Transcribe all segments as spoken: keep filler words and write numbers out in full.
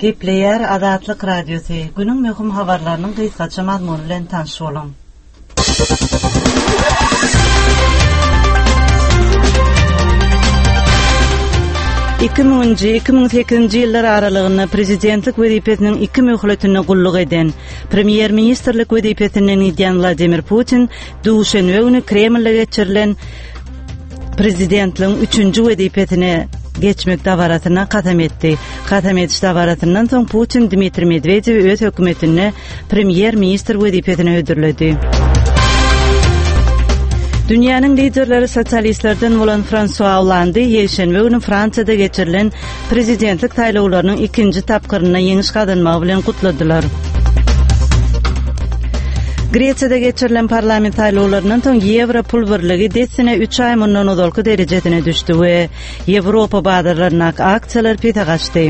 Gepleyer Adatlyk Radiosu. Günüň möhüm habarlarynyň gysgaça mazmuny bilen tanış boluň. iki minginji iki ming sekizinji ýyllar aralygynda prezidentlik wezipetiniň iki möhletini gulluk eden Premier Ministerlik wezipetinden idýan Vladimir Putin duşenbe güni Kremlde geçirilen prezidentligiň üçünji wezipetine geçmek dawaratyna kasam etdi. Kasam etiş dawaratynyň soň Putin Dmitri Medvedew öz hökümetine Premier Minister wezipetine ödürledi. Dünýäniň liderleri sosialistlerden bolan François Hollande ýeşenbe güni Fransada geçirilen prezidentlik taýlawlarynyň ikinji tapkyryna ýeňiş kazanmak bilen gutladylar. Greçiýede geçirilen parlament taýlawlarynyň soň Ýewro pul birligi desine üç ay mundan ozalky derejetine düşdi we Ýewropa bazarlaryna aksiýalar pete gaçdy.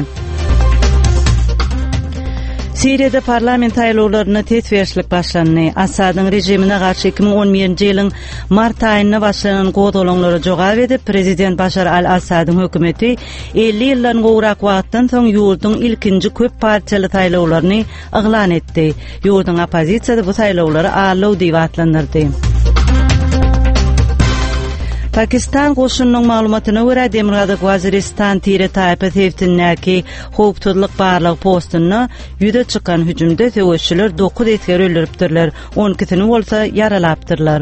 Siriýede parlament taýlawlaryna tetwirçilik başlandy. Asadyň rejimine garşy iki ming on birinji ýylyň mart aýynda başlanan goýdalaňlara jogap edip prezident Başar al-Asadyň hökümeti elli ýyldan gowrak wagtdan soň ýurduň ilkinji köp partiýaly taýlawlaryny eglan etdi. Ýurduň opozisiýasy bu taýlawlary arlaw diýip atlandyrdy. Pakistan goşunynyň maglumatyna görä Demirgazyk Waziristan Tire Taýpa-Tewtinnäki howpsuzlyk barlyk postuny ýüde çykan hüjümde töweşçiler dokuz etger öldüripdirler, on ikisini bolsa yaralapdyrlar.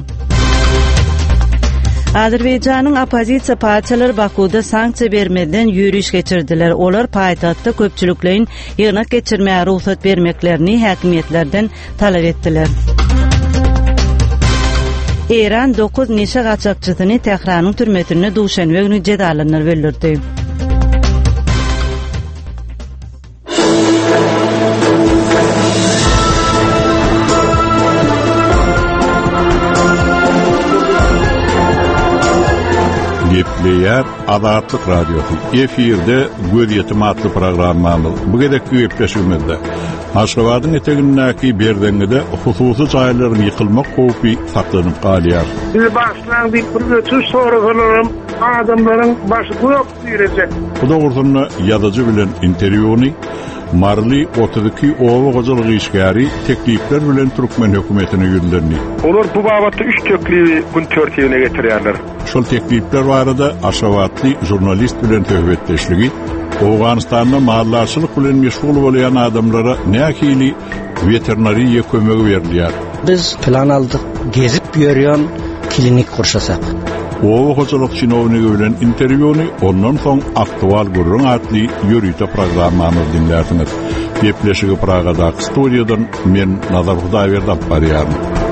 Azerbaýjanyň opozisiýa partiýalary Bakuda sanksiýa bermeden ýürüş geçirdiler. Olar paýtagtda köpçüliklerin ýygnak geçirmäge ruhsat bermeklerini häkimetlerden talap etdiler. Iran dokuz neşe gaçakçysyny Tehranyň türmetine duşenbe güni jedalanyr bildirdi. Gepleyer Adatlyk Radiosu. Efirde Göz adlı programmamyz. Bu gedekki gepleşigimizde Aşgabatyň etegindäki Berdeňide hususy jaýlaryň ýykylmak howpy saklanyp galýar. Biz başlan bir bir sorularym adamlaryň başı goýup ýürejek. Bu dogrusyna ýazyjy bilen interwýuny Marly otuz iki owa gojalyk işgäri teklipler bilen Türkmen hökümetine ýönlendi. Olar bu babatda üç teklibi gün törtüýüne getirýärler. Şol teklipler barada Aşgabatly jurnalist bilen töhbetleşligi Awganistanda mallarçylyk bilen meşgul bolan adamlara näkili veterinariýa kömegi berilýär. Biz plan aldyk, gezip ýörýän klinik kurşasak. Owa gojalyk çinownygy bilen interwýuny ondan soň aktual gurrun atly ýörüýte programmamyz dinlersiňiz. Gepleşigi Pragada studiýadan men Nazar Hudaýberdi barýarym.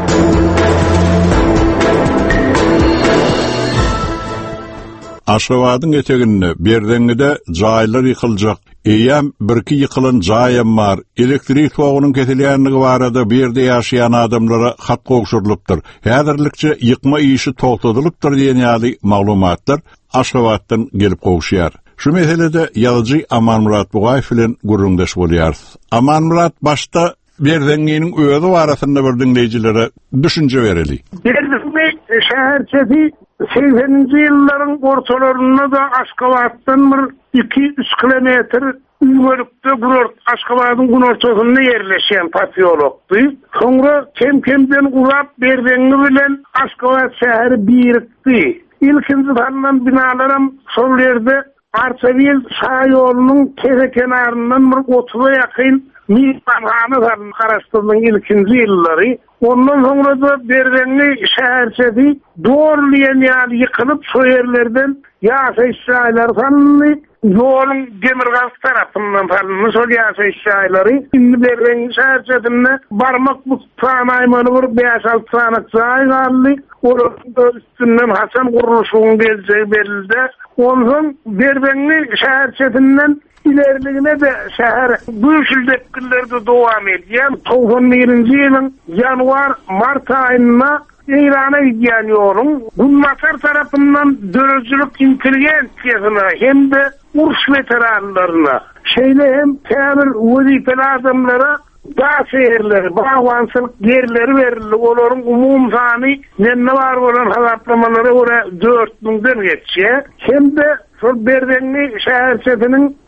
Aşgabatyň eteginde Berdeňide jaýlar ýykyljak. Eýem bir-iki ýykylan jaýam bar. Elektrik togunyň kesilýänligi barada berde ýaşaýan adamlara hat gowşurylypdyr. Häzirlikçe ýykma işi togtadylypdyr diýen ýaly maglumatlar Aşgabatdan gelip gowşýar. Şu meselede ýazyjy Amanmurat Bugaýew bilen gurrundaş bolýar. Amanmurat başta Berdeňiň öýüdi barasynda bir dinleýijilere düşünje bereli. Berdeňi şäherçesi sekseninji ýyllaryň ortalarynda da Aşgabatdan bir iki üç kilometr ýörükde gurort Aşgabatyň gün ortasynda ýerleşen pasiýolokdy. Soňra kem-kemden ulap Berdeňi bilen Aşgabat şäheri birikdi. İlkinji tanınan binalarym şol ýerde Arçavyl şaýolunyň kere kenaryndan bir otuza ýakyn mehmanhana garaşdyrdyň ilkinji ýyllary. Ondan sonra da Berdeňi şäherçesi doğrulayan ýaly ýykylyp şu ýerlerden ýaşaýşaýlar sanyny ýoluň Demirgaz tarapyndan salynmy şol ýaşaýşaýlary indi Berdeňi şäherçesinde barmak tutamaýmany bir beş alty sanak jaý galdy. Olaryň üstünden Hasan guruluşynyň beljegi berildi. Ondan Berdeňi şäherçesinden ilerligine de şäher bu şildekillerde dowam edýär. doksan birinji ýylyň ýanwar mart aýynda Irana gidýän ýolun Gulmasar tarapyndan dörejlik intelligensiýasyna hem de uruş veteranlaryna şeýle hem täbir wezipeli adamlara da şeherleri, bagwançylyk yerleri berildi. Olaryň umum sany nemme bar bolan hasaplamalary ora dört miňden geçýär. Hem de şol Berdeňi şäherçesiniň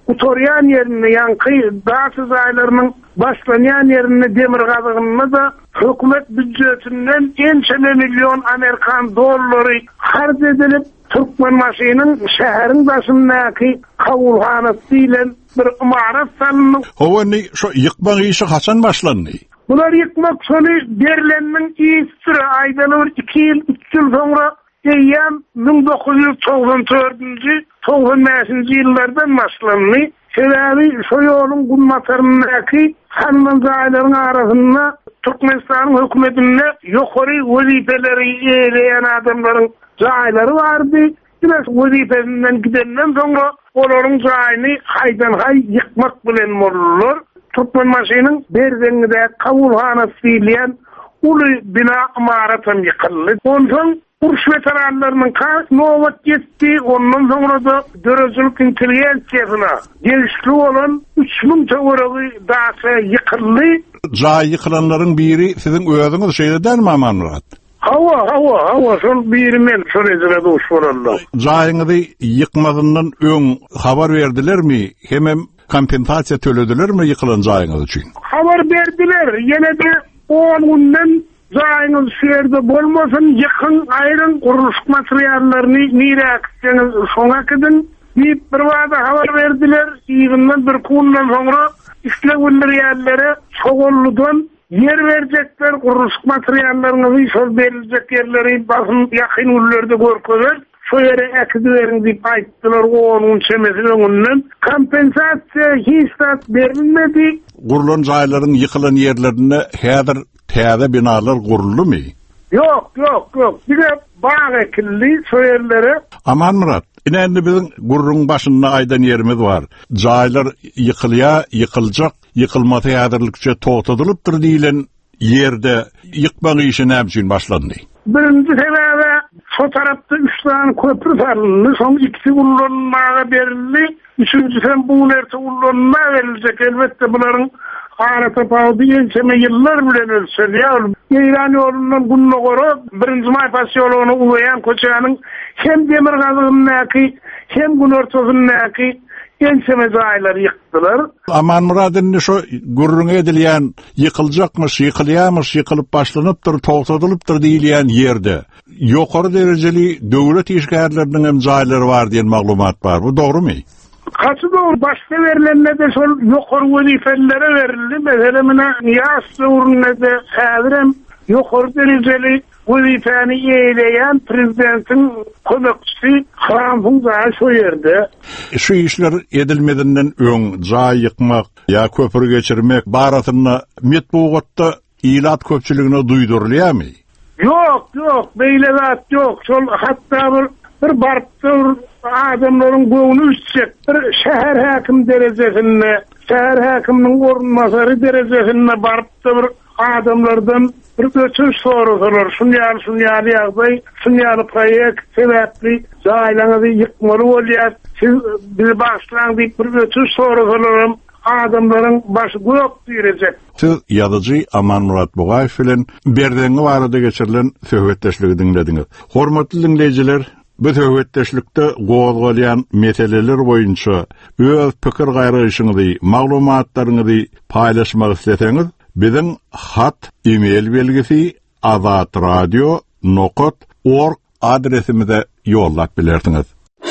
utoryan yerine yankı dağsız aylarının başlanyan yerine demir kazığını da hükümet bütçesinden ençeme milyon Amerikan doları harc edilip Türkmenbaşynyň şäherin başyndaky kawulhanasy bilen bir imarat salınıp. Howany şu ýykmak işi haçan başlandy? Bular ýykmak şonu berileniniň ýystyry aýdan bir iki ýyl üç ýyl soňra eýýän bin dokuz ýüz togson dördünji togson beşinji ýyllardan başlandy. Sebebi şu ýoluň gulmataryndaky hanman zaýlaryň arasynda Türkmenistanyň hökümetinde ýokary wezipeleri eýleýän adamlaryň zaýlary bardy. Biraz wezipesinden gidenden soňra olaryň zaýyny haýdan haý ýykmak bilen bolurlar. Türkmenbaşynyň berdeninde kawulhanasy bilen uly bina imaratan ýykyldy. Ondan Urş veteranlarının kaç novat gitti, ondan sonra da dörözülük intelligensiyasyna gelişli olan üç bin töweregi daşa yıkıldı. Jaý yıkılanların biri sizin özüňiz şeýle dermi Aman Murat? Hawa, hawa, hawa, şol biri men şol ezere doş bolanlar. Jaýyňyzy yıkmadığından öň habar berdilermi? Hemem kompensasiýa töledilermi yıkılan jaýyňyz üçin? Habar berdiler. Ýene de on günden zaýyňyz şerde bolmasyn ýykyn aýryn guruluş materiallaryny niräkdiňiz şoňa gidin diýip bir wada habar berdiler. Ýygyndan bir kundan soňra işleýän ýerlere şogolludan yer berjekler, guruluş materiallaryny şol beriljek ýerleri basyn ýakyn ullerde görkezler. Şu yere ekidi verin diýip aýtdylar, onun çemesi öňünden kompensasiýa hiç berilmedi. Gurulan jaýlaryň ýykylan ýerlerine häzir täze binalar guruldymy? Yok, yok, yok. Bir de bağ ekildi şu yerlere. Aman Murat, indi biziň gurrun başynda aýdan ýerimiz bar. Jaýlar ýykylýa, ýykyljak, ýykylmaty ýadyrlykça togtadylypdyr diýilen ýerde ýykmak işi näme üçin başlandy? Birinci sebäbi şu tarapda üç tane köprü salındı. Soň ikisi gurulmaga berildi. Üçüncüsü bu nerse gurulmaga beriljek. Elbette bularyň arata paýdy ýençeme ýyllar bilen ölçülýär. Ýeýran ýolundan günne gora birinji may pasyoluny uwayan koçanyň hem demir gazygynyňky hem gün ortasyndaky ýençeme jaýlary ýykdylar. Aman Murad'ın şu gurrun edilýän ýykyljakmyş, ýykylýarmyş, ýykylyp başlanypdyr, togtadylypdyr diýilýän ýerde ýokary derejeli döwlet işgärleriniň hem jaýlary bar diýen maglumat bar. Bu dogrymy? Kaçı doğru başta verilenle de sol yukarı vazifelere verildi. Mesela Niyaz Uğur'una da sadirem yukarı dereceli vazifeni eğleyen prezidentin kömekçisi Hramfın Zağı şu yerde. Şu işler edilmedinden öň jaý ýykmak ya köprü geçirmek baratyna metbuatda ilat köpçüligine duýdurulýarmy? Yok, yok, beýle zat yok. Şol hatta bir bir barpdyr adamlaryň göwünü üçjek bir şäher häkim derejesinde, şäher häkiminiň orunmasary derejesinde barpdy bir adamlardan bir göçüş soradylar. Şunýal şunýal ýagdaý, şunýal proýekt sebäpli jaýlaňyzy ýykmaly bolýar. Siz bir başlaň diýip bir göçüş soradylar. Adamlaryň başı gök diýerjek. Siz ýazyjy Aman Murat Bugaýew bilen berdeňi barada geçirilen söhbetdeşligi dinlediňiz. Hormatly dinleýijiler, bu söhbetdeşlikde gowgalýan meseleler boýunça öz pikir gaýryşyňyzy, maglumatlaryňyzy paýlaşmak isteseňiz, biziň hat, e-mail belgisi azat radio nokta org adresimize ýollap bilersiňiz.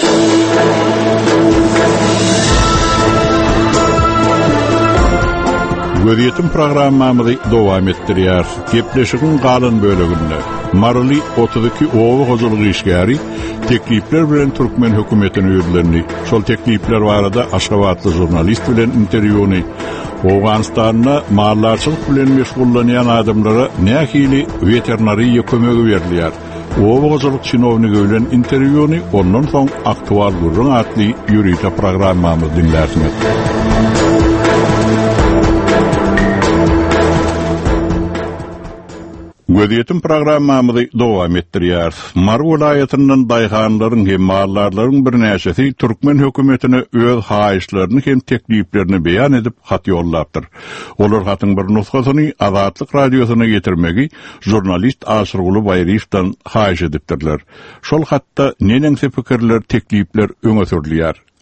Göziýetim programmamyzy dowam etdirýär. Gepleşigiň galan böleginde Marly otuz iki owa hojulugy işgäri teklipler bilen Türkmen hökümetine ýürlenýär. Şol teklipler barada Aşgabatly jurnalist bilen interwýuny Owganistanda mallarçylyk bilen meşgullanýan adamlara nähili veterinariýa kömegi berilýär. Owa hojulyk çynowniki bilen interwýuny ondan soň aktual gurrun atly ýürüýte programmamyzy dinlersiňiz. Göziýetim programmamyzy dowam etdirýär. Mar welaýatynyň daýhanlaryň hem mallarlaryň bir näçesi Türkmen hökümetine öz haýyşlaryny hem tekliplerini beýan edip hat ýollapdyr. Olar hatyň bir nusgasyny Azatlyk radiosyna getirmegi jurnalist Aşyrguly Baýryewdan haýyş edipdirler. Şol hatda neneňse pikirler, teklipler öňe sürilýär.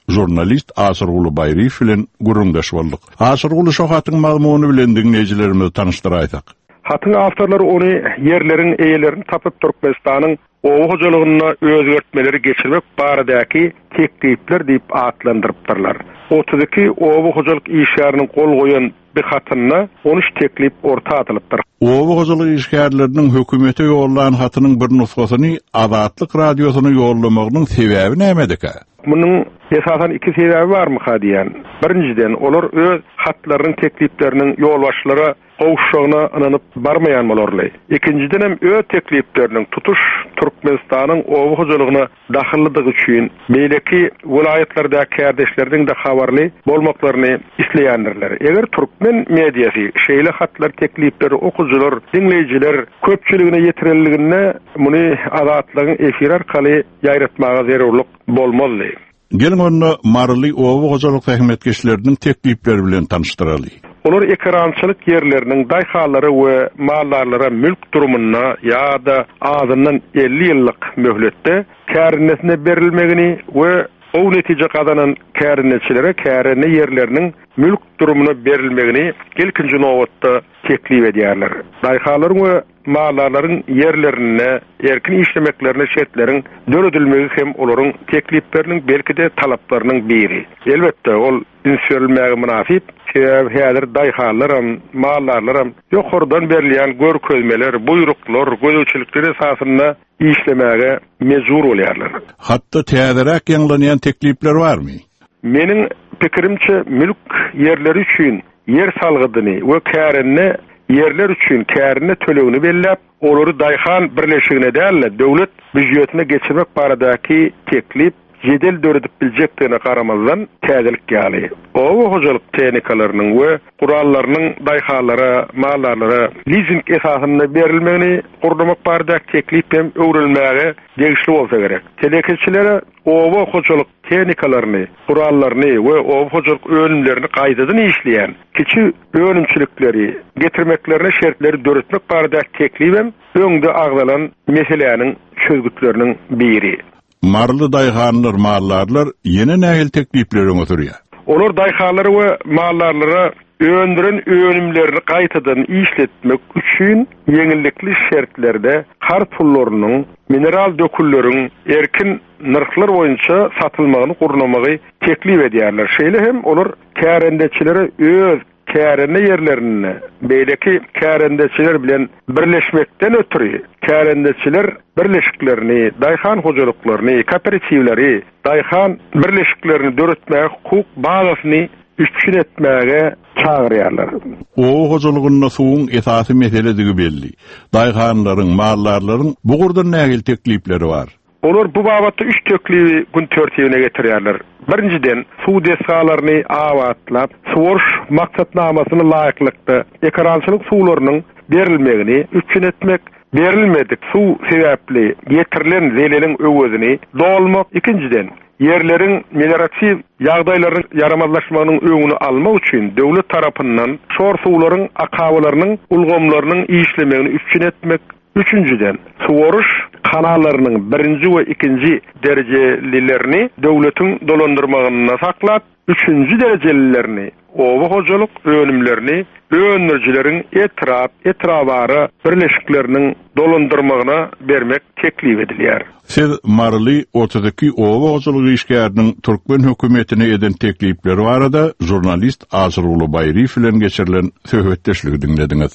jurnalist Asırgulu Bayriş bilen gurrundaş boldyk. Asırgulu şu hatyň magmuny bilen dinleýijilerimizi tanıştyraysak. Hatyň awtorlary ony yerlerin eýelerini tapyp Türkmenistanyň owu hojalygyna özgertmeleri geçirmek baradaky teklipler diýip atlandyrypdyrlar. otuz iki owu hojalyk işgäriniň kol goýan bir hatyna on üç teklip orta atylypdyr. Owu hojalyk işgärleriniň hökümete ýollanan hatynyň bir nusgasyny Azatlyk radiosyna ýollamagynyň sebäbi nämedik? Bunun esasen iki sebebi var mı hadiyen? Birinciden olur öz hatlarının tekliplerinin yol başları qowuşşagyna ynanyp barmayan bolarly. İkinciden hem öz tekliplerinin tutuş Türkmenistanyň owu hojalygyna dahillydygy üçin meýleki vilayetlerdə kärdeşlerden de habarly bolmaklaryny isleýändirler. Eger Türkmen mediasy şeýle hatlar teklipleri okujular, dinleýijiler köpçüligine ýetirildigine muny azatlygyň efir arkaly ýaýratmaga zerurlyk bolmaly. Gelin onu marly owu hojalyk häzmetkeşleriniň teklipleri bilen tanıştyraly. Olar ekrançylyk yerleriniň daýhalary we mallarlara mülk durumuna ýa-da azyndan elli ýyllyk möhletde kärnesine berilmegini we o netije kazanan kärneçilere kärne yerleriniň mülk durumuna berilmegini gelkinji nowatda teklip edýärler. Daýhalaryň we mallarlaryň yerlerine erkin işlemeklerine şertleriň döredilmegi hem olaryň teklipleriniň belki de talaplarynyň biri. Elbetde ol inşerilmegi münasip häzir daýhalaram, mallarlaram ýokurdan berilýän görkezmeler, buyruklar, gözüçilikler esasynda işlemege mejbur bolýarlar. Hatda täzerak ýanglanýan teklipler barmy? Meniň pikirimçe mülk yerleri üçin yer salgydyny we kärine yerler üçin kärine tölegini belläp, olary daýhan birleşigine däl, döwlet büdjetine geçirmek baradaky teklip jedel döredip biljekdigine garamazdan täzelik ýaly. Owu hojalyk tehnikalarynyň we gurallarynyň daýhalara, mallarlara leasing esasynda berilmegini gurdamak baradaky teklip hem öwrülmäge degişli bolsa gerek. Telekeçilere owu hojalyk tehnikalaryny, gurallaryny we owu hojalyk önümlerini gaýdadan işleýän kiçi önümçilikleri getirmeklerine şertleri döretmek baradaky teklip hem öňde agdalan meseleleriň çözgütleriniň biri. Marly daýhanlar, mallarlar ýene nähil teklipleri öňe Olar daýhalary we mallarlara öndüren önümlerini gaýtadan işletmek üçin ýeňillikli şertlerde har pullarynyň, mineral dökülleriň erkin narxlar boýunça satylmagyny gurnamagy teklip edýärler. Şeýle hem olar kärendeçilere öz kärine yerlerini, beýleki kärendeçiler bilen birleşmekden ötürü kärendeçiler birleşiklerini, daýhan hojalyklaryny, kooperativleri, daýhan birleşiklerini döretmäge hukuk bazasyny üçin etmäge çağırýarlar. Owu hojalygyna suwuň esasy meseledigi belli. Daýhanlaryň, mallarlaryň bu gurdan nähil teklipleri bar. Olar bu babatda üç teklibi gün törtebine getirýärler. Birinciden suw desalaryny awatlap, suwuruş maksatnamasyny laýyklykda ekrançylyk suwlarynyň berilmegini üçin etmek, berilmedik suw sebäpli getirilen zeleliň öwözini dolmak. İkinciden yerlerin mineratiw ýagdaýlaryň yaramazlaşmagynyň öňüni almak üçin döwlet tarapyndan şor suwlaryň akawlarynyň ulgamlarynyň işlemegini üçin etmek. Üçüncüden suwuruş kanallarynyň birinji we ikinji derejelilerini döwletiň dolandyrmagyna saklap, üçüncü derejelilerini owu hojalyk önümlerini öňürjileriň etrap, etrabara birleşikleriniň dolandyrmagyna bermek teklip edilýär. Siz marly otuz iki owu hojalyk işgäriniň Türkmen hökümetine eden teklipleri barada jurnalist Asyrgulu Bayriş bilen geçirilen söhbetdeşligi dinlediňiz.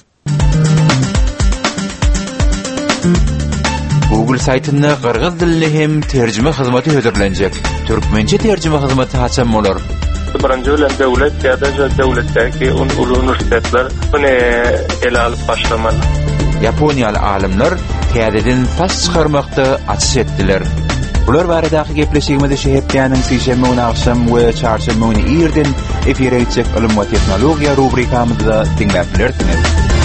Google saytynda gyrgyz dilli hem terjime hyzmaty hödürlenjek. Türkmençe terjime hyzmaty haçan bolar? Birinji bilen döwlet ýa-da döwletdäki ulu universitetler buni ele alyp başlamaly. Yaponiýaly alimler täzeden fas çykarmakda açyş etdiler. Bular baradaky gepleşigimizde şeýepdäniň sişeme we akşam we çarşamba güni ýerden efire ýetjek ilim we teknologiýa rubrikamyzda dinläp bilersiňiz.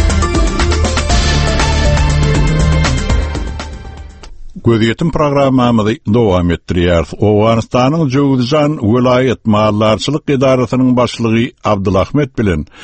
Gözýetim programmamyzy dowam etdirýär. Owganystanyň Jowzjan vilayet mallarçylyk idarasynyň başlygy Abdulahmet bilen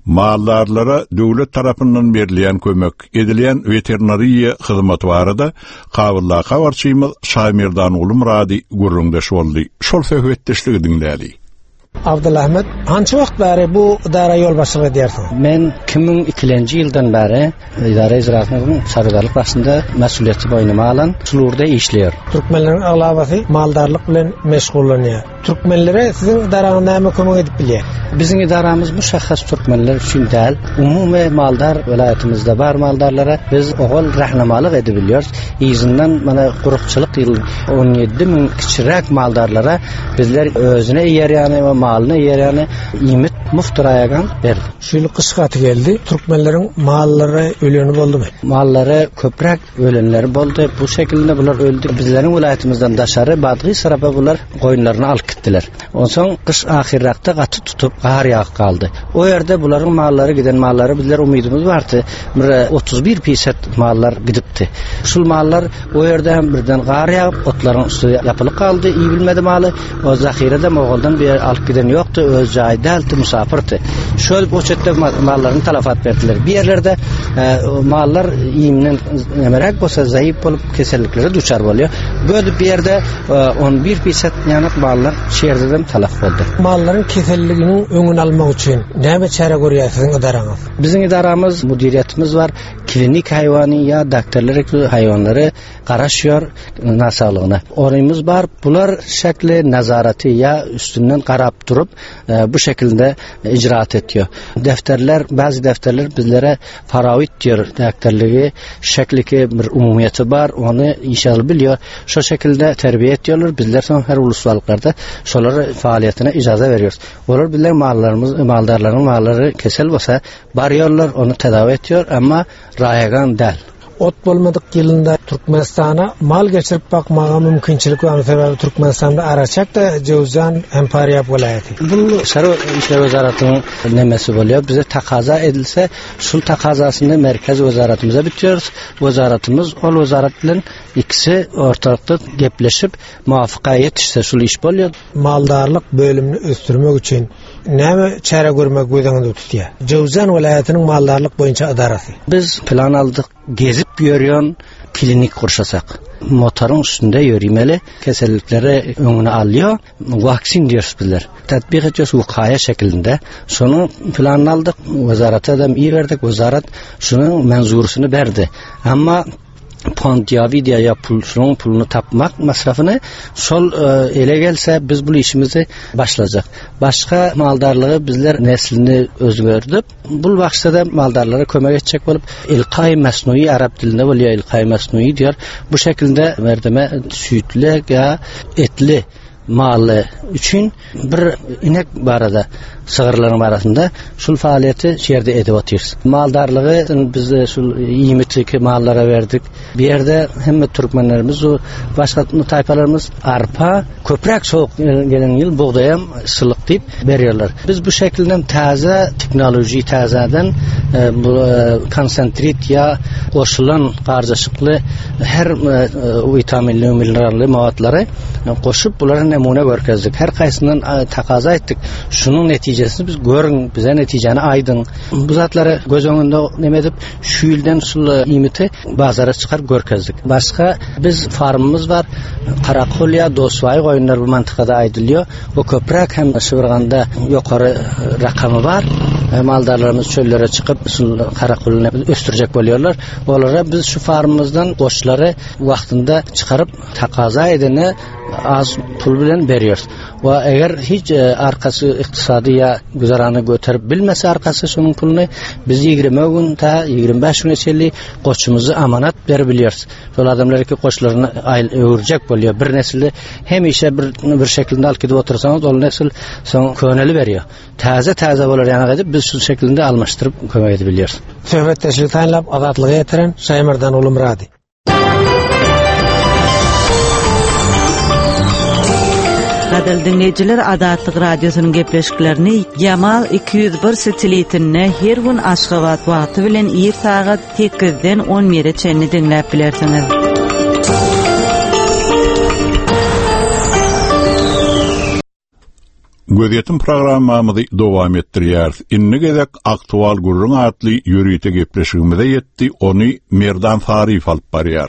Mallarlara döwlet tarapyndan berilen kömek edilen veterinariya hyzmaty barada Kabylla habarçymyz Şamirdan Ulum Radi gurrundaş boldy. Şol söhbetdeşligi dinlädi. Abdulahmet, hançı wagt bäri bu idara yol başlygy edýärsiň? Men iki ming ikinji ýyldan bäri idara ijrasynyň sarıgarlyk başynda mesuliyeti boýnuma alan şulurda işleýär. Türkmenleriň aglabasy maldarlyk bilen meşgullanýar. Türkmenlere sizin idaraňyz näme kömek edip bilýär? Bizin idaramız müşahhas Türkmenler üçin däl, umumy maldar welaýatymyzda bar maldarlara biz ogul rahnamalyk edip bilýärys. Ýzyňdan mana gurukçylyk ýyl on ýedi ming kiçirek maldarlara bizler özüne ýerýany we malyny ýerýany ýymit muftaraýagan berdi. Şu ýyl kışgaty geldi. Türkmenleriň mallary öleni boldymy? Mallary köprek ölenleri boldy. Bu şekilde bular öldü. Bizleriň welaýatymyzdan daşary Badgy sarapa bular goýunlaryny alyp gitdiler. Onsoň kış ahirrakda gaty tutup gar ýagyp kaldy. O ýerde bularyň mallary giden mallary bizler umydymyz bardy. otuz bir faiz mallar gidipdi. Şul mallar o ýerde hem birden gar ýagyp otlaryň üstüne ýapylyp kaldy. İyi bilmedi maly. O zahirede Mogoldan bir alyp giden ýokdy. Öz jaýda alty musafirdi. Şol o çetde mallaryny talafat berdiler. Bir ýerlerde e, mallar iýimden emerek bolsa zaýyp bolup keselliklere duçar bolýar. Böyle bir ýerde e, on bir faiz ýanyk mallar şeýerdem talaf boldy. Mallaryň keselliginiň öňüni almak üçin näme çare görýärsiň idaraňyz? Bizin idaramyz, mudiriyetimiz var. Klinik haýwany ýa doktorlar haýwanlary garaşýar nasalygyna. Orymyz bar. Bular şekli nazaraty ýa üstünden garap durup e, bu şekilde icraat etýär. Defterler, bazı defterler bizlere farawit diýer. Doktorlygy şekliki bir umumiyeti bar. Onu işal bilýär. Şu şekilde terbiýe etýärler. Bizler son her uluslarlarda şolary faaliýetine ijaza berýärys. Olar bizler mallarymyz, maldarlaryň mallary kesel bolsa barýarlar, onu tedavi etýär, amma raýagan däl. Ot bolmadyk ýylynda Türkmenistana mal geçirip bakmaga mümkinçilik var. Sebäbi Türkmenistanda araçak da Jowzan Empariýa welaýaty. Bu Şary işler wezaratynyň nemesi bolýar. Bize takaza edilse, şul takazasyny merkez wezaratymyza bitýär. Wezaratymyz ol wezarat bilen ikisi ortakda gepleşip muwafaka ýetişse şul iş bolýar. Maldarlyk bölümini östürmek üçin näme çare görmek gözüňizde tutýar? Jowzan welaýatynyň maldarlyk boýunça idarasy. Biz plan aldyk. Gezip ýörýän klinik kurşasak. Motorun üstünde yürümeli, kesellikleri önüne alıyor, vaksin diyoruz bizler. Tatbik ediyoruz vukaya şeklinde. Şunu planını aldık, wezarata da iyi verdik, wezarat şunun menzurusunu verdi. Ama Pontiyavidiya ya pul, şunun pulunu tapmak masrafını sol e, ele gelse biz bu işimizi başlayacak. Başka maldarlığı bizler neslini özgördük. Bu vaxtda da maldarlara kömek edecek olup ilqay mesnui Arap dilinde bolýar, ilqay mesnui diyor. Bu şekilde merdeme süýtlek ya etli malı üçün bir inek barada sığırların arasında şul faaliyeti şeýerde edip atýarys. Maldarlygy biz şul ýymitiki mallara verdik. Bir ýerde hemme türkmenlerimiz o başga taýpalarymız arpa, köprek soğuk gelen ýyl buğdayam sylyk diýip berýärler. Biz bu şekilde taze teknoloji tazadan e, bu e, konsentrit ya goşulan garjaşykly her e, vitaminli, minerally mawatları goşup buların nemune görkezdik. Her kaysından e, takaza etdik. Şunun netijesini biz görün, bize neticeni aydın. Bu zatları göz önünde nemedip şu ýyldan şul imiti bazara çıkar görkezdik. Başka biz farmımız var. Karakolya, Dosvay goýunlar bu mantykada aýdylýar. Bu köprek hem şıwırganda ýokary rakamı var. Maldarlarımız çöllere çıkıp karakolunu östürecek bolýarlar. Olara biz şu farmımızdan goşlary wagtynda çıkarıp takaza edene az pul bilen berýär. Wa eger hiç e, arkasy iqtisady ýa güzarany göterip bilmese arkasy şunun pulunu biz ýigirme gün ta ýigirme beş gün içeli goçumuzy amanat berip bilýäris. Şol adamlar ki goçlaryny aýl öwürjek bolýar. Bir nesli hemişe bir bir şekilde alyp gidip otursaňyz ol nesil soň köneli berýär. Taze taze bolar ýana edip biz şu şekilde almaşdyryp kömek edip bilýäris. Söhbetdeşlik taýlap azatlygy ýetiren Şaýmyrdan Ulum Radi. Gadal dinleyijiler Adatlyk radiosynyň gepleşiklerini Yamal iki yüz bir satelitine her gün Aşgabat wagty bilen ýer sagat sekizden on bire çenli dinläp bilersiňiz. Gözetim programmamyzy dowam etdirýär. Inni gezek aktual gurrun atly ýürüýte gepleşigimizde ýetdi. Ony Merdan Farif alyp barýar.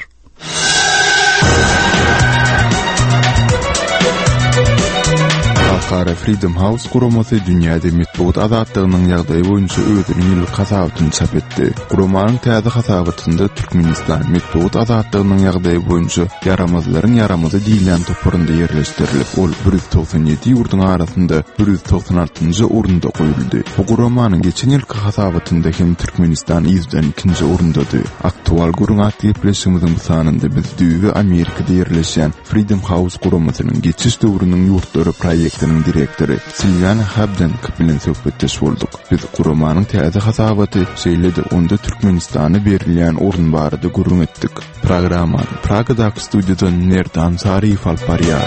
Halkara Freedom House guramasy dünýäde metbuat azatlygynyň ýagdaýy boýunça özüniň ýyllyk hasabatyny çap etdi. Guramanyň täze hasabatynda Türkmenistan metbuat azatlygynyň ýagdaýy boýunça yaramazlaryň yaramazy diýilen topurynda ýerleşdirilip, ol bir yüz toksan ýedi ýurdun arasynda bir yüz toksan alty-njy orunda goýuldy. Bu guramanyň geçen ýylky hasabatynda hem Türkmenistan ýüzden ikinji orundadyr. Aktual gurrun atlypleşigimiziň sanynda biz düýge Amerikada ýerleşen Freedom House guramasynyň geçiş döwrüniň ýurtlary proýektining direktori Silvana Habdan bilen söhbetdeş bolduk. Biz guramanyň täze hasabaty şeýlede onda Türkmenistana berilýän orun barada gurrun etdik. Programma Pragadaky studiýadan Merdan Farif alyp barýar.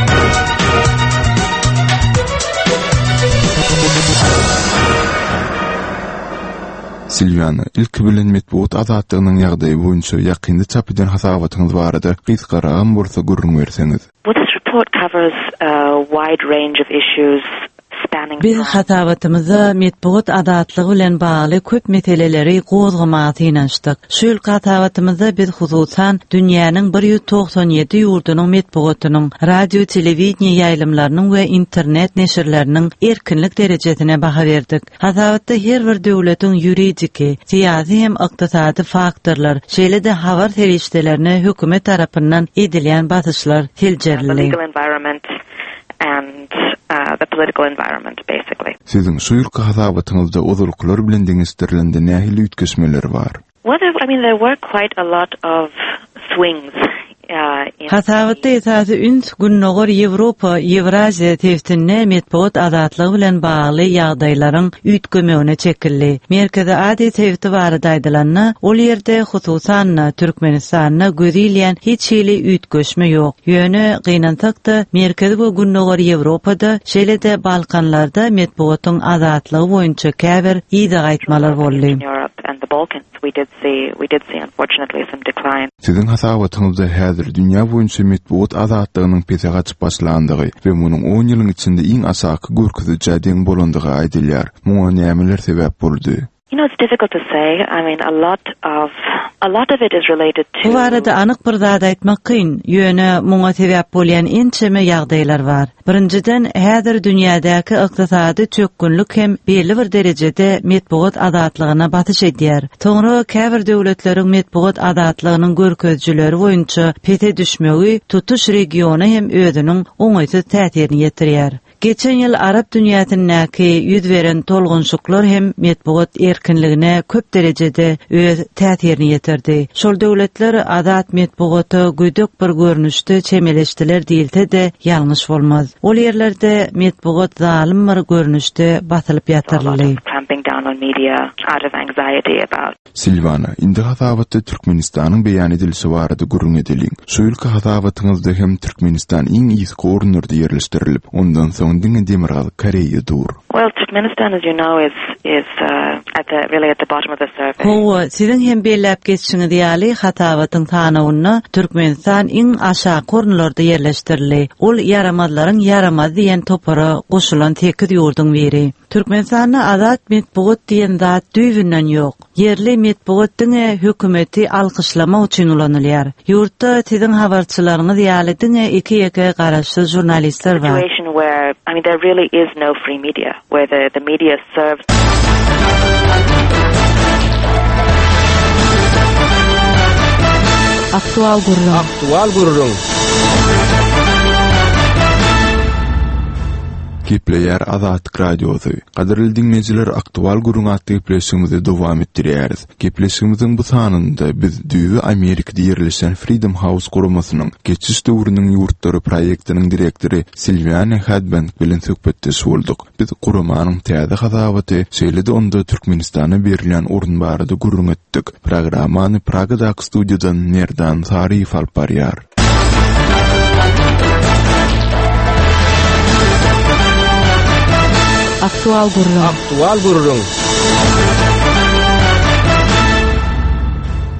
Silvana, ilk bilen metbuat azatlygynyň ýagdaýy boýunça ýakynda çap eden hasabatyňyz barada gysgaragan bolsa gurrun berseňiz. Well, this report covers a wide range of issues. Biz hatabatymyza metbuat adatlygy bilen bagly köp meseleleri gozgamagy inançdyk. Şu ýyl hatabatymyza biz hususan dünýäniň bir yüz toksan ýedi ýurdunyň metbuatynyň, radio, telewizioniýa ýaýlymlarynyň we internet neşirleriniň erkinlik derejesine baha berdik. Hatabatda her bir döwletiň ýuridiki, syýasy hem ykdysady faktorlar, şeýle-de habar serişdelerine hökümet tarapyndan edilýän basyşlar siljerildi. And uh, the political environment, basically. Sizin şu ýylky hasabatyňyzda ozurluklar bilen deňizdirilende nähili ütkeşmeler bar? Well, there, I mean, there were quite a lot of swings. Hasabatda esasy üns günnogor Ýewropa, Ýewraziýa teftinne metbuat azatlygy bilen bagly ýagdaýlaryň ütgemegine çekildi. Merkezi ady tefti barada aýdylanna, ol ýerde hususan Türkmenistanyna gözilýän hiç hili ütgeşme ýok. Ýöne gynantakda merkezi we günnogor Ýewropada, şeýle-de Balkanlarda metbuatyň azatlygy boýunça käbir ýygy aýtmalar boldy. And the Balkans, we did see, we did see, unfortunately, some decline. Sizin hasabatyňyzda häzir dünýä boýunça metbuat azatlygynyň pesä gaçyp başlandygy we munyň on ýylyň içinde iň asaky görkezijädiň bolandygy aýdylýar. Muňa nämeler sebäp boldy? You know, it's difficult to say. I mean, a lot of a lot of it is related to. Bu arada anyk bir zat aýtmak kyn. Ýöne muňa sebäp bolýan ençeme ýagdaýlar bar. Birinciden, häzir dünýädäki ykdysady çökgünlik hem belli bir derejede metbuat azatlygyna batyş edýär. Toňra käbir döwletleriň metbuat azatlygynyň görkezjileri boýunça pete düşmegi tutuş regiony hem özüniň oňaýsy täsirini ýetirýär. Geçen ýyl Arap dünýäsindäki ýüz beren tolgunçluklar hem metbuat erkinligine köp derejede öz täsirini ýetirdi. Şol döwletler azat metbuaty güdük bir görnüşde çemeleşdiler diýilse de ýalňyş bolmaz. Ol ýerlerde metbuat zalim bir görnüşde batylyp ýatyrly. Silvana, indi hasabatda Türkmenistanyň beýan edilişi barada gurrun ediliň. Şu ýylky hasabatyňyzda hem Türkmenistan iň ýyky orunlarda ýerleşdirilip, ondan soň diňe demirgal Koreýa dur. Well, Turkmenistan, as you know, is is uh, at the really at the bottom of the surface. Ho, sizin hem belläp geçişiňiz ýaly hatabatyň tanawyna Türkmenistan iň aşağı orunlarda ýerleşdirildi. Ol yaramazlaryň yaramaz diýen topara goşulan tekiz ýurdun biri. Türkmenistanyň azat metbuat diýen zat düýbünden ýok. Yerli metbuat diňe hökümeti alkyşlamak üçin ulanylýar. Ýurtda sizin habarçylaryňyz ýaly diňe iki ýeke garaşly jurnalistler bar. Where, I mean, there really is no free media, where the, the media serves. Aktual gurrun. Aktual gurrun. Gepleýär Azatlyk radiosu. Gaderli dinleyijiler, aktual gurrun atly gepleşigimizi dowam etdirýäris. Gepleşigimiziň bu sanynda biz düýü Amerikada ýerleşen Freedom House guramasynyň geçiş döwrüniň ýurtlary proýektiniň direktori Silvana Habdan bilen söhbetdeş bolduk. Biz guramanyň täze hasabaty, şeýle-de onda Türkmenistana berilýän orun barada gurrun etdik. Programmany Pragadaky studiýadan Merdan Farif alyp barýar. Aktual gurrun. Aktual gurrun.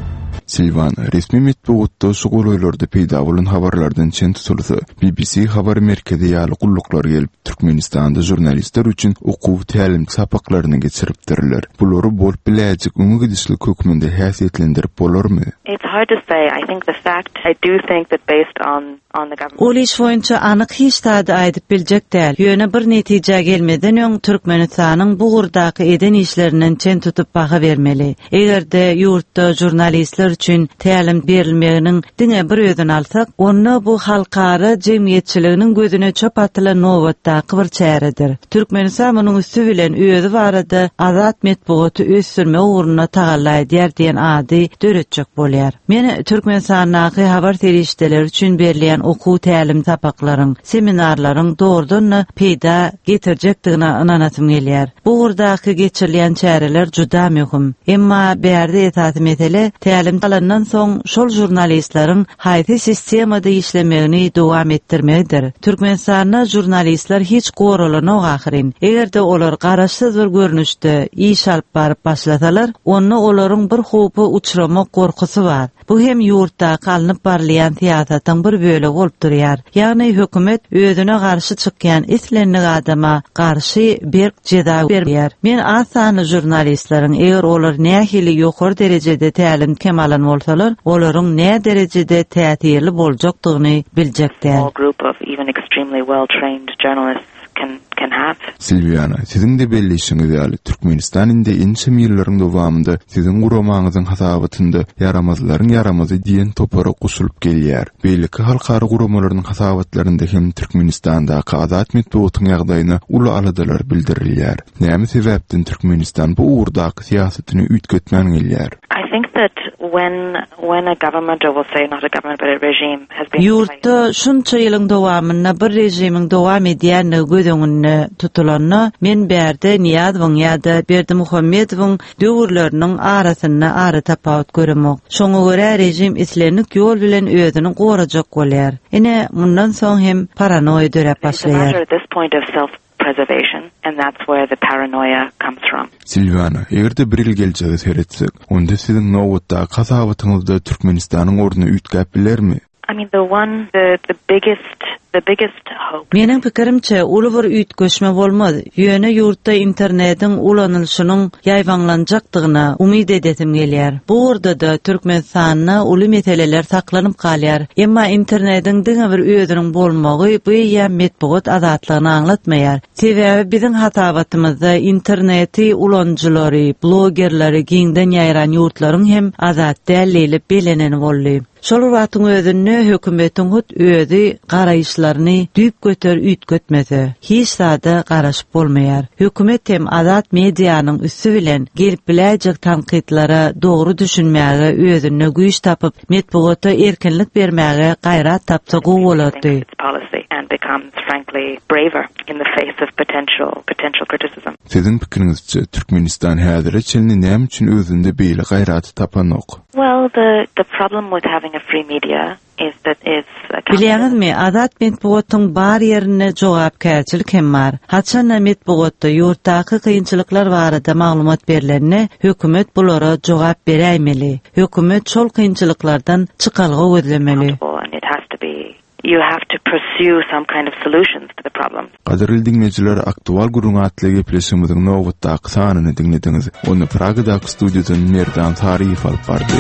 Silvana resmi metbuatda şu golaýlarda peýda bolan habarlardan çen tutulsa, B B C habar merkezi ýaly gulluklar gelip Türkmenistanda jurnalistler üçin okuw tälim sapaklaryny geçiripdirler. Bulary bolup biläjek öňe gidişli kökmünde häsiýetlendirip bolarmy? It's hard to say. I think the fact, I do think that based on on the government. Ol iş boýunça anyk hiç taýda aýdyp biljek däl. Ýöne bir netije gelmeden öň Türkmenistanyň bu gurdaky eden işlerinden çen tutup baha bermeli. Egerde ýurtda jurnalistler üçin tälim berilmeginiň diňe bir öýden alsak, onu bu halkara jemgyýetçiliginiň gözüne çöp atylan nowatdaky bir çäredir. Türkmenistan munyň üstü bilen öýüdi barada azat metbuaty ösürme uğruna tagallaýdýar diýen ady döretjek bolýar. Men Türkmenistanyň habar terişdeleri üçin berilýän okuw tälim tapaklaryň, seminarlaryň doğrudan peýda getirjekdigine inanatym gelýär. Bu gurdaky geçirilýän çäreler juda möhüm. Emma bärde etaty mesele tälim alandan soň şol jurnalistleriň haýsy sistemada işlemegini dowam etdirmekdir. Türkmenistanda jurnalistler hiç gorulanyp ahyryn. Egerde olar garaşsyz bir görnüşde iş alyp baryp başlasalar, onu olaryň bir howpy uçramak gorkusy bar. Bu hem ýurtda kalnyp barlayan tiýatratyň bir bölegi bolup durýar. Ýagny hökümet özüne garşy çykýan islenlik adama garşy bir jeda berýär. Men asany jurnalistleriň eger olar nähili ýokary derejede tälim kemalan bolsalar, olaryň nä derejede täsirli boljakdygyny biljekler. A group of even extremely well trained journalists can can have. Silviana, sizin de belleşiňiz ýaly Türkmenistan inde inçe ýyllaryň dowamında sizin guramaňyzyň hasabatynda yaramazlaryň yaramazy diýen topara guşulyp gelýär. Beýleki halkary guramalaryň hasabatlarynda hem Türkmenistanda azat metbuatyň ýagdaýyny uly aladalar bildirilýär. Näme sebäpden Türkmenistan bu uğurdaky siýasatyny üýtgetmän gelýär? I think that when when a government, or we'll say not a government but a regime has been Ýurtda şunça ýylyň dowamyna bir rejimiň dowam edýäni gödüňünde tutulanna men bärde Niýazowyň ýa-da Berdimuhammedowyň döwürleriniň arasyna ara tapawut görmek. Şoňa görä rejim islenlik ýol bilen özüni gorajak bolýar. Ine mundan soň hem paranoýa dörep başlaýar. at this point of self preservation, and that's where the paranoia comes from. Silvana, egerde bir ýyl geljegi seretsek, onda sizin nowatda kasabatyňyzda Türkmenistanyň orduny üýtgäp bilermi? I mean, the one, the the biggest, the biggest hope. Mening pikirimçe, uly bir üýtgeşme bolmaz. Ýöne ýurtda internetiň ulanylşynyň ýaýwanlanjakdygyna umyd edetim gelýär. Bu urda da Türkmenistanyna uly meseleler saklanyp galýar. Emma internetiň diňe bir öýüdüniň bolmagy bu ýa metbuat azatlygyny aňlatmaýar. Sebäbi biziň hatabatymyzda interneti ulanjylary, blogerleri giňden ýaýran ýurtlaryň hem azat dälilip beleneni boldy. Şol wagtyň özünde hökümetiň hut özi garaýşlaryny düýp göter üýtgetmese, hiç sada garaşyp bolmaýar. Hökümet hem azat mediýanyň üstü bilen gelip biläjek tanqidlara dogry düşünmäge özüne güýç tapyp metbuata erkinlik bermäge gaýrat tapsa bolardy. And becomes frankly braver in the face of potential potential criticism. Sizin pikirinizçe Türkmenistan häzirde çelni näme üçin özünde beýle gaýraty tapanok? Well, the the problem with having a free media is that it's Bilýäňizmi, azat metbuatyň bar ýerine jogapkärçilik hem bar. Haçan metbuatda ýurtdaky kynçylyklar barada maglumat berilende hökümet bulara jogap beräýmeli. Hökümet şol kynçylyklardan çykalgy gözlemeli. And it has to be you have to pursue some kind of solutions to the problem. Gaderli dinleyijiler, aktual gurunatly gepleşigimiziň nowatdaky sanyny dinlediňiz. Onu Pragadaky studiýadan Merdan Tariýew alyp bardy.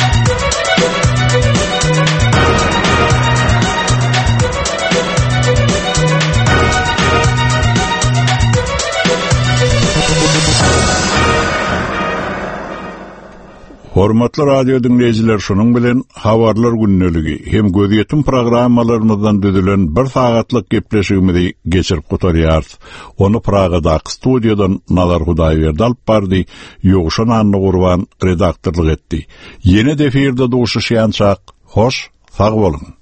Hormatly radio dinleyijiler, şonuň bilen habarlar günneligi hem gözýetim programmalarymyzdan düzülen bir sagatlyk gepleşigimizi geçirip gotarýar. Onu Pragadaky studiýadan Nazar Hudaýberdi alyp bardy, ýoguşan anny gurban redaktorlyk etdi. Ýene defirde duşuşýançak, hoş, sag bolun.